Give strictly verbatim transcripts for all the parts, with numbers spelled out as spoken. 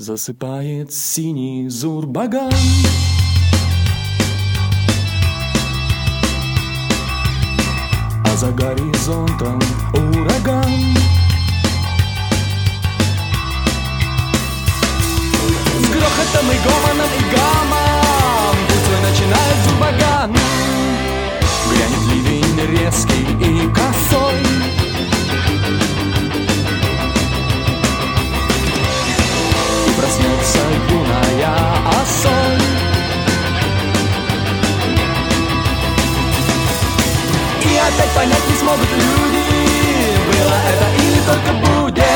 Засыпает синий Зурбаган. А за горизонтом ураган. С грохотом и гомоном и гамом путь свой начинает Зурбаган. Грянет ливень резкий и косой. И проснется юная осой. И опять понять не смогут люди, было это или только будет.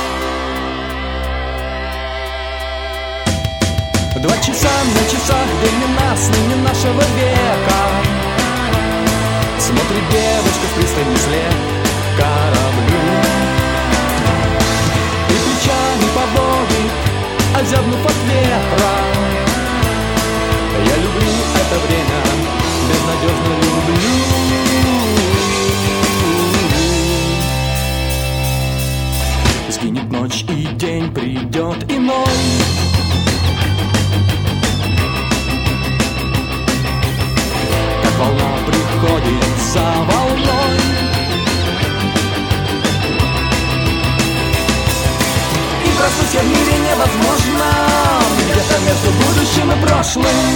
Два часа на часах, день нас, ныне нашего века. Смотрит девушка в пристани след кораблю. И плечами поводит, озябнув от ветра. Я люблю это время, безнадежно люблю. Сгинет ночь и день придет иной. Как волна приходит за волной. И проснуться в мире невозможно, где-то между будущим и прошлым.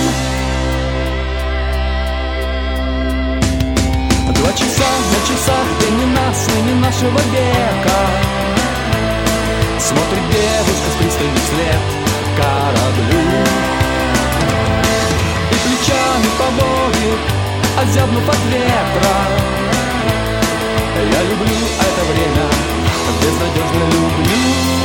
Два часа на часах, день нас, ныне нашего века. Смотрит девушка с пристани вслед кораблю. И плечами поводит, озябнув от ветра. Я люблю это время, безнадежно люблю.